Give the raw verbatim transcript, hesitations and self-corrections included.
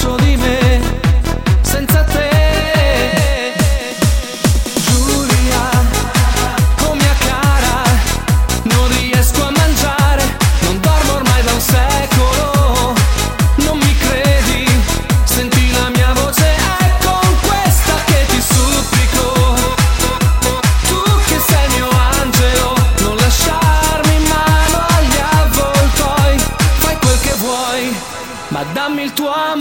contro di me, senza te. Giulia, oh mia cara, non riesco a mangiare, non dormo ormai da un secolo. Non mi credi? Senti la mia voce, è con questa che ti supplico. Tu che sei il mio angelo, non lasciarmi in mano agli avvoltoi. Fai quel che vuoi, ma dammi il tuo amore.